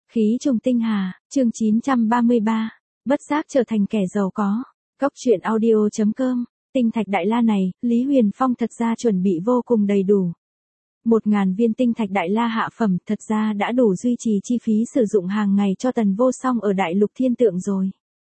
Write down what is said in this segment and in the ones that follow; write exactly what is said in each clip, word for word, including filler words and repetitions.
Khí trùng tinh hà, chương chín trăm ba mươi ba, bất giác trở thành kẻ giàu có. Góc truyện audio chấm com, tinh thạch đại la này, Lý Huyền Phong thật ra chuẩn bị vô cùng đầy đủ. Một ngàn viên tinh thạch đại la hạ phẩm thật ra đã đủ duy trì chi phí sử dụng hàng ngày cho Tần Vô Song ở Đại Lục Thiên Tượng rồi.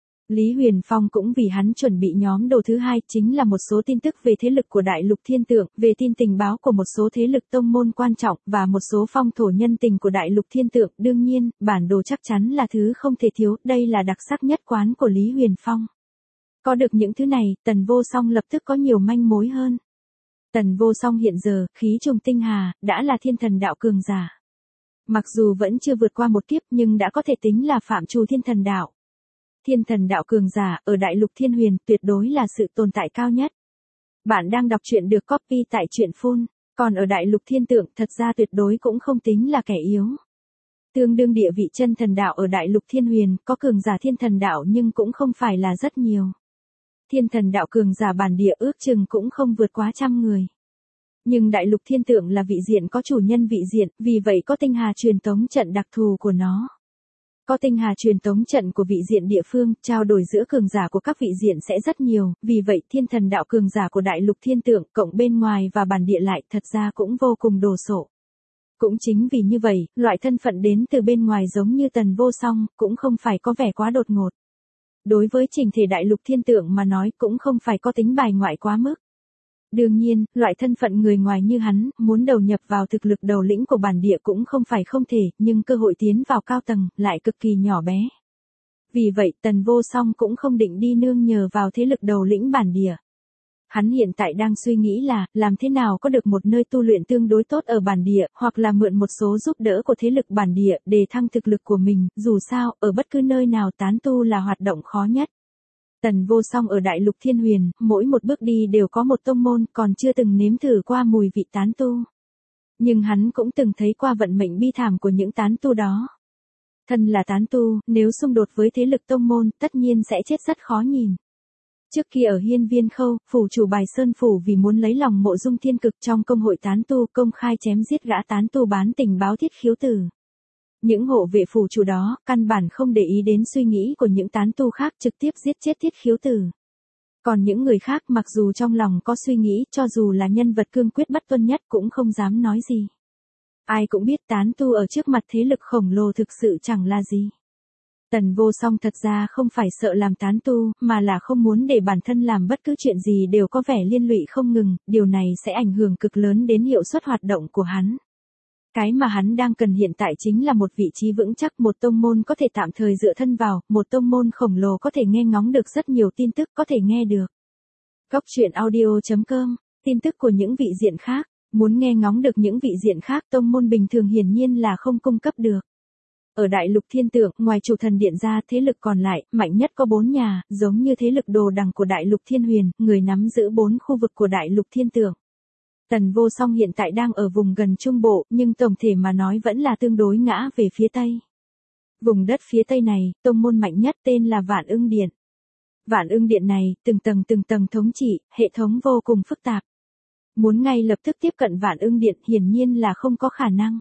Lý Huyền Phong cũng vì hắn chuẩn bị nhóm đồ thứ hai chính là một số tin tức về thế lực của Đại Lục Thiên Tượng, về tin tình báo của một số thế lực tông môn quan trọng và một số phong thổ nhân tình của Đại Lục Thiên Tượng. Đương nhiên, bản đồ chắc chắn là thứ không thể thiếu, đây là đặc sắc nhất quán của Lý Huyền Phong. Có được những thứ này, Tần Vô Song lập tức có nhiều manh mối hơn. Tần Vô Song hiện giờ, khí trùng tinh hà, đã là thiên thần đạo cường giả. Mặc dù vẫn chưa vượt qua một kiếp nhưng đã có thể tính là phạm trù thiên thần đạo. Thiên thần đạo cường giả ở Đại Lục Thiên Huyền tuyệt đối là sự tồn tại cao nhất. Bạn đang đọc truyện được copy tại truyện phun, còn ở Đại Lục Thiên Tượng thật ra tuyệt đối cũng không tính là kẻ yếu. Tương đương địa vị chân thần đạo ở Đại Lục Thiên Huyền có cường giả thiên thần đạo nhưng cũng không phải là rất nhiều. Thiên thần đạo cường giả bản địa ước chừng cũng không vượt quá trăm người. Nhưng Đại Lục Thiên Tượng là vị diện có chủ nhân vị diện, vì vậy có tinh hà truyền tống trận đặc thù của nó. Có tinh hà truyền tống trận của vị diện địa phương, trao đổi giữa cường giả của các vị diện sẽ rất nhiều, vì vậy thiên thần đạo cường giả của Đại Lục Thiên Tượng cộng bên ngoài và bản địa lại thật ra cũng vô cùng đồ sộ. Cũng chính vì như vậy, loại thân phận đến từ bên ngoài giống như Tần Vô Song cũng không phải có vẻ quá đột ngột. Đối với trình thể Đại Lục Thiên Tượng mà nói cũng không phải có tính bài ngoại quá mức. Đương nhiên, loại thân phận người ngoài như hắn, muốn đầu nhập vào thực lực đầu lĩnh của bản địa cũng không phải không thể, nhưng cơ hội tiến vào cao tầng lại cực kỳ nhỏ bé. Vì vậy, Tần Vô Song cũng không định đi nương nhờ vào thế lực đầu lĩnh bản địa. Hắn hiện tại đang suy nghĩ là, làm thế nào có được một nơi tu luyện tương đối tốt ở bản địa, hoặc là mượn một số giúp đỡ của thế lực bản địa để thăng thực lực của mình, dù sao, ở bất cứ nơi nào tán tu là hoạt động khó nhất. Tần Vô Song ở Đại Lục Thiên Huyền, mỗi một bước đi đều có một tông môn, còn chưa từng nếm thử qua mùi vị tán tu. Nhưng hắn cũng từng thấy qua vận mệnh bi thảm của những tán tu đó. Thân là tán tu, nếu xung đột với thế lực tông môn, tất nhiên sẽ chết rất khó nhìn. Trước kia ở Hiên Viên Khâu, phủ chủ Bài Sơn Phủ vì muốn lấy lòng Mộ Dung Thiên Cực trong công hội tán tu công khai chém giết gã tán tu bán tình báo Thiết Khiếu Tử. Những hộ vệ phủ chủ đó, căn bản không để ý đến suy nghĩ của những tán tu khác trực tiếp giết chết Thiết Khiếu Tử. Còn những người khác mặc dù trong lòng có suy nghĩ cho dù là nhân vật cương quyết bất tuân nhất cũng không dám nói gì. Ai cũng biết tán tu ở trước mặt thế lực khổng lồ thực sự chẳng là gì. Tần Vô Song thật ra không phải sợ làm tán tu, mà là không muốn để bản thân làm bất cứ chuyện gì đều có vẻ liên lụy không ngừng, điều này sẽ ảnh hưởng cực lớn đến hiệu suất hoạt động của hắn. Cái mà hắn đang cần hiện tại chính là một vị trí vững chắc, một tông môn có thể tạm thời dựa thân vào, một tông môn khổng lồ có thể nghe ngóng được rất nhiều tin tức có thể nghe được. Góc truyện audio chấm com, tin tức của những vị diện khác, muốn nghe ngóng được những vị diện khác tông môn bình thường hiển nhiên là không cung cấp được. Ở Đại Lục Thiên Tượng, ngoài chủ thần điện ra thế lực còn lại, mạnh nhất có bốn nhà, giống như thế lực đồ đằng của Đại Lục Thiên Huyền, người nắm giữ bốn khu vực của Đại Lục Thiên Tượng. Tần Vô Song hiện tại đang ở vùng gần Trung Bộ, nhưng tổng thể mà nói vẫn là tương đối ngã về phía Tây. Vùng đất phía Tây này, tông môn mạnh nhất tên là Vạn Ưng Điện. Vạn Ưng Điện này, từng tầng từng tầng thống trị, hệ thống vô cùng phức tạp. Muốn ngay lập tức tiếp cận Vạn Ưng Điện hiển nhiên là không có khả năng.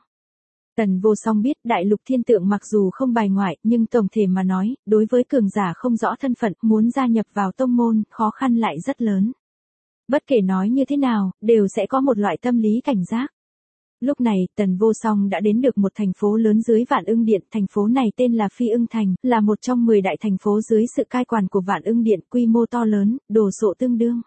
Tần Vô Song biết Đại Lục Thiên Tượng mặc dù không bài ngoại, nhưng tổng thể mà nói, đối với cường giả không rõ thân phận, muốn gia nhập vào tông môn, khó khăn lại rất lớn. Bất kể nói như thế nào, đều sẽ có một loại tâm lý cảnh giác. Lúc này, Tần Vô Song đã đến được một thành phố lớn dưới Vạn Ưng Điện, thành phố này tên là Phi Ưng Thành, là một trong mười đại thành phố dưới sự cai quản của Vạn Ưng Điện, quy mô to lớn, đồ sộ tương đương.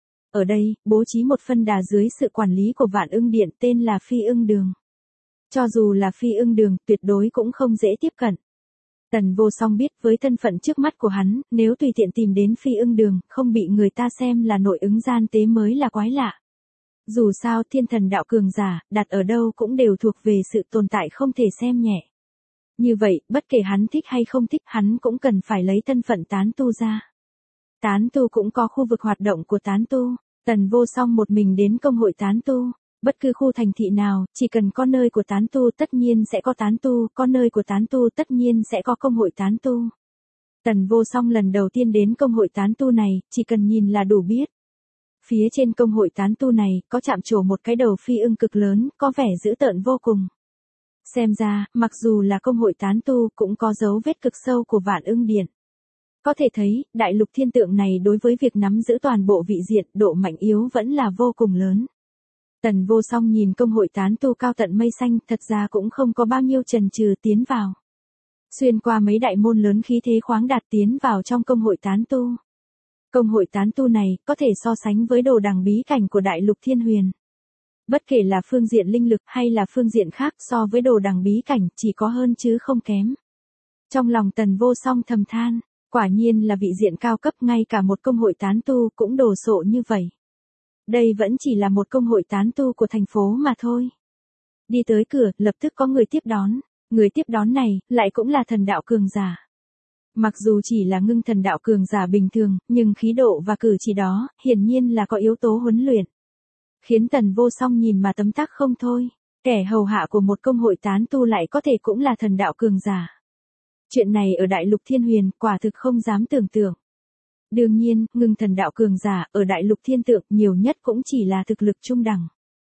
Ở đây, bố trí một phân đà dưới sự quản lý của Vạn Ưng Điện tên là Phi Ưng Đường. Cho dù là Phi Ưng Đường, tuyệt đối cũng không dễ tiếp cận. Tần Vô Song biết với thân phận trước mắt của hắn, nếu tùy tiện tìm đến Phi Ưng Đường, không bị người ta xem là nội ứng gian tế mới là quái lạ. Dù sao thiên thần đạo cường giả, đặt ở đâu cũng đều thuộc về sự tồn tại không thể xem nhẹ. Như vậy, bất kể hắn thích hay không thích, hắn cũng cần phải lấy thân phận tán tu ra. Tán tu cũng có khu vực hoạt động của tán tu, Tần Vô Song một mình đến công hội tán tu. Bất cứ khu thành thị nào, chỉ cần có nơi của tán tu tất nhiên sẽ có tán tu, có nơi của tán tu tất nhiên sẽ có công hội tán tu. Tần Vô Song lần đầu tiên đến công hội tán tu này, chỉ cần nhìn là đủ biết. Phía trên công hội tán tu này, có chạm trổ một cái đầu phi ưng cực lớn, có vẻ dữ tợn vô cùng. Xem ra, mặc dù là công hội tán tu cũng có dấu vết cực sâu của Vạn Ưng Điện. Có thể thấy, đại lục thiên tượng này đối với việc nắm giữ toàn bộ vị diện, độ mạnh yếu vẫn là vô cùng lớn. Tần Vô Song nhìn công hội tán tu cao tận mây xanh, thật ra cũng không có bao nhiêu chần chừ tiến vào. Xuyên qua mấy đại môn lớn khí thế khoáng đạt tiến vào trong công hội tán tu. Công hội tán tu này có thể so sánh với đồ đằng bí cảnh của đại lục thiên huyền. Bất kể là phương diện linh lực hay là phương diện khác so với đồ đằng bí cảnh chỉ có hơn chứ không kém. Trong lòng Tần Vô Song thầm than, quả nhiên là vị diện cao cấp, ngay cả một công hội tán tu cũng đồ sộ như vậy. Đây vẫn chỉ là một công hội tán tu của thành phố mà thôi. Đi tới cửa, lập tức có người tiếp đón. Người tiếp đón này, lại cũng là thần đạo cường giả. Mặc dù chỉ là ngưng thần đạo cường giả bình thường, nhưng khí độ và cử chỉ đó, hiển nhiên là có yếu tố huấn luyện. Khiến Tần Vô Song nhìn mà tấm tắc không thôi. Kẻ hầu hạ của một công hội tán tu lại có thể cũng là thần đạo cường giả. Chuyện này ở đại lục thiên huyền, quả thực không dám tưởng tượng. Đương nhiên, ngưng thần đạo cường giả, ở đại lục thiên tượng, nhiều nhất cũng chỉ là thực lực trung đẳng.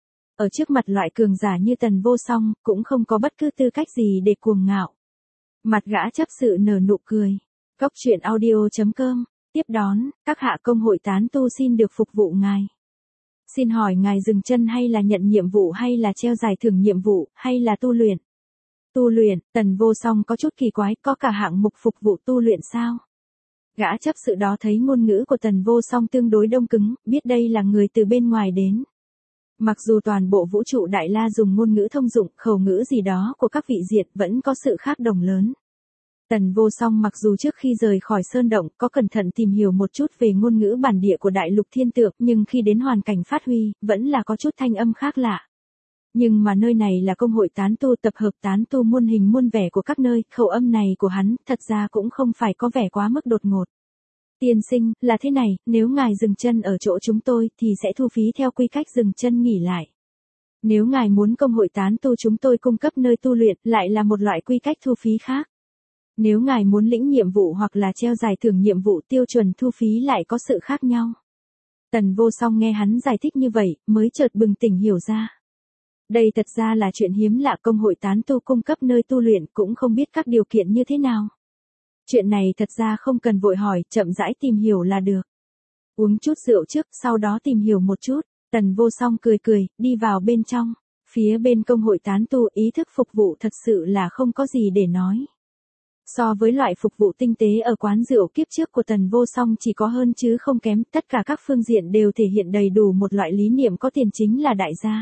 Ở trước mặt loại cường giả như Tần Vô Song, cũng không có bất cứ tư cách gì để cuồng ngạo. Mặt gã chấp sự nở nụ cười. Cốc truyện audio chấm com, tiếp đón, các hạ công hội tán tu xin được phục vụ ngài. Xin hỏi ngài dừng chân hay là nhận nhiệm vụ hay là treo giải thưởng nhiệm vụ, hay là tu luyện? Tu luyện, Tần Vô Song có chút kỳ quái, có cả hạng mục phục vụ tu luyện sao? Gã chấp sự đó thấy ngôn ngữ của Tần Vô Song tương đối đông cứng, biết đây là người từ bên ngoài đến. Mặc dù toàn bộ vũ trụ Đại La dùng ngôn ngữ thông dụng, khẩu ngữ gì đó của các vị diện vẫn có sự khác đồng lớn. Tần Vô Song mặc dù trước khi rời khỏi sơn động có cẩn thận tìm hiểu một chút về ngôn ngữ bản địa của đại lục thiên tượng, nhưng khi đến hoàn cảnh phát huy, vẫn là có chút thanh âm khác lạ. Nhưng mà nơi này là công hội tán tu, tập hợp tán tu muôn hình muôn vẻ của các nơi, khẩu âm này của hắn thật ra cũng không phải có vẻ quá mức đột ngột. Tiên sinh, là thế này, nếu ngài dừng chân ở chỗ chúng tôi thì sẽ thu phí theo quy cách dừng chân nghỉ lại. Nếu ngài muốn công hội tán tu chúng tôi cung cấp nơi tu luyện, lại là một loại quy cách thu phí khác. Nếu ngài muốn lĩnh nhiệm vụ hoặc là treo giải thưởng nhiệm vụ, tiêu chuẩn thu phí lại có sự khác nhau. Tần Vô Song nghe hắn giải thích như vậy, mới chợt bừng tỉnh hiểu ra. Đây thật ra là chuyện hiếm lạ, công hội tán tu cung cấp nơi tu luyện cũng không biết các điều kiện như thế nào. Chuyện này thật ra không cần vội hỏi, chậm rãi tìm hiểu là được. Uống chút rượu trước, sau đó tìm hiểu một chút. Tần Vô Song cười cười, đi vào bên trong. Phía bên công hội tán tu, ý thức phục vụ thật sự là không có gì để nói. So với loại phục vụ tinh tế ở quán rượu kiếp trước của Tần Vô Song chỉ có hơn chứ không kém, tất cả các phương diện đều thể hiện đầy đủ một loại lý niệm có tiền chính là đại gia.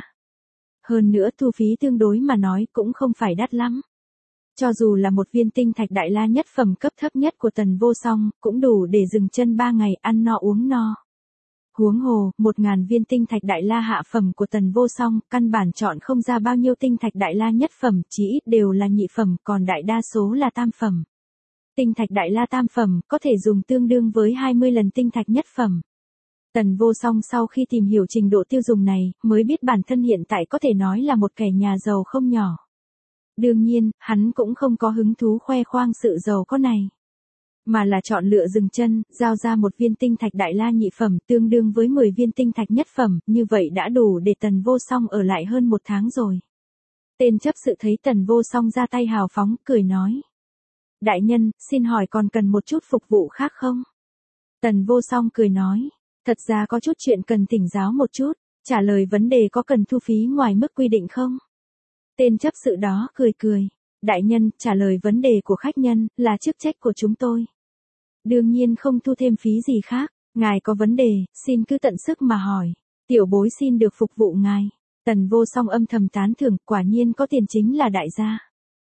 Hơn nữa thu phí tương đối mà nói cũng không phải đắt lắm. Cho dù là một viên tinh thạch đại la nhất phẩm cấp thấp nhất của Tần Vô Song, cũng đủ để dừng chân ba ngày ăn no uống no. Huống hồ, một ngàn viên tinh thạch đại la hạ phẩm của Tần Vô Song, căn bản chọn không ra bao nhiêu tinh thạch đại la nhất phẩm, chỉ ít đều là nhị phẩm, còn đại đa số là tam phẩm. Tinh thạch đại la tam phẩm, có thể dùng tương đương với hai mươi lần tinh thạch nhất phẩm. Tần Vô Song sau khi tìm hiểu trình độ tiêu dùng này, mới biết bản thân hiện tại có thể nói là một kẻ nhà giàu không nhỏ. Đương nhiên, hắn cũng không có hứng thú khoe khoang sự giàu có này. Mà là chọn lựa dừng chân, giao ra một viên tinh thạch đại la nhị phẩm tương đương với mười viên tinh thạch nhất phẩm, như vậy đã đủ để Tần Vô Song ở lại hơn một tháng rồi. Tên chấp sự thấy Tần Vô Song ra tay hào phóng, cười nói. Đại nhân, xin hỏi còn cần một chút phục vụ khác không? Tần Vô Song cười nói. Thật ra có chút chuyện cần thỉnh giáo một chút, trả lời vấn đề có cần thu phí ngoài mức quy định không? Tên chấp sự đó cười cười. Đại nhân, trả lời vấn đề của khách nhân, là chức trách của chúng tôi. Đương nhiên không thu thêm phí gì khác, ngài có vấn đề, xin cứ tận sức mà hỏi. Tiểu bối xin được phục vụ ngài. Tần Vô Song âm thầm tán thưởng, quả nhiên có tiền chính là đại gia.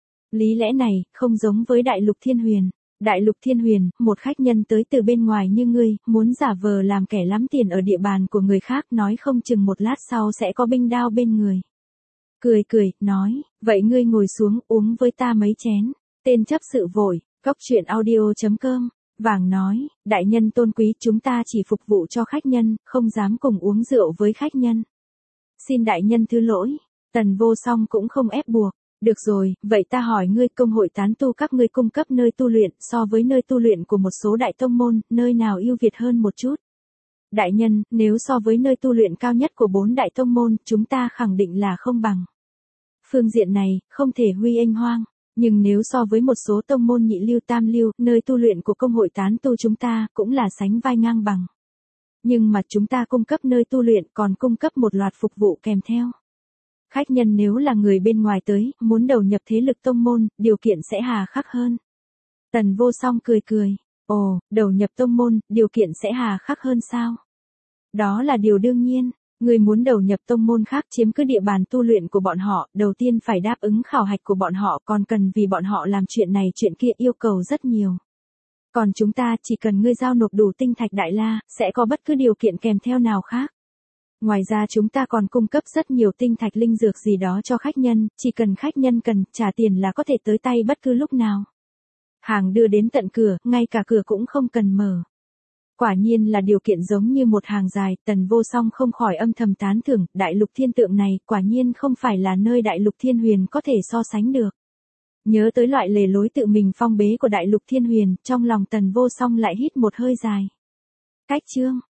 Lý lẽ này, không giống với đại lục thiên huyền. Đại lục thiên huyền, một khách nhân tới từ bên ngoài như ngươi, muốn giả vờ làm kẻ lắm tiền ở địa bàn của người khác, nói không chừng một lát sau sẽ có binh đao bên người. Cười cười, nói, vậy ngươi ngồi xuống uống với ta mấy chén. Tên chấp sự vội, cốc truyện audio chấm com, vàng nói, đại nhân tôn quý, chúng ta chỉ phục vụ cho khách nhân, không dám cùng uống rượu với khách nhân. Xin đại nhân thứ lỗi. Tần Vô Song cũng không ép buộc. Được rồi, vậy ta hỏi ngươi, công hội tán tu các ngươi cung cấp nơi tu luyện, so với nơi tu luyện của một số đại tông môn, nơi nào ưu việt hơn một chút? Đại nhân, nếu so với nơi tu luyện cao nhất của bốn đại tông môn, chúng ta khẳng định là không bằng. Phương diện này, không thể huy ênh hoang. Nhưng nếu so với một số tông môn nhị lưu tam lưu, nơi tu luyện của công hội tán tu chúng ta, cũng là sánh vai ngang bằng. Nhưng mà chúng ta cung cấp nơi tu luyện còn cung cấp một loạt phục vụ kèm theo. Khách nhân nếu là người bên ngoài tới, muốn đầu nhập thế lực tông môn, điều kiện sẽ hà khắc hơn. Tần Vô Song cười cười. Ồ, đầu nhập tông môn, điều kiện sẽ hà khắc hơn sao? Đó là điều đương nhiên. Người muốn đầu nhập tông môn khác chiếm cứ địa bàn tu luyện của bọn họ, đầu tiên phải đáp ứng khảo hạch của bọn họ, còn cần vì bọn họ làm chuyện này chuyện kia yêu cầu rất nhiều. Còn chúng ta chỉ cần ngươi giao nộp đủ tinh thạch đại la, sẽ có bất cứ điều kiện kèm theo nào khác. Ngoài ra chúng ta còn cung cấp rất nhiều tinh thạch linh dược gì đó cho khách nhân, chỉ cần khách nhân cần, trả tiền là có thể tới tay bất cứ lúc nào. Hàng đưa đến tận cửa, ngay cả cửa cũng không cần mở. Quả nhiên là điều kiện giống như một hàng dài, Tần Vô Song không khỏi âm thầm tán thưởng, đại lục thiên tượng này, quả nhiên không phải là nơi đại lục thiên huyền có thể so sánh được. Nhớ tới loại lề lối tự mình phong bế của đại lục thiên huyền, trong lòng Tần Vô Song lại hít một hơi dài. Cách chương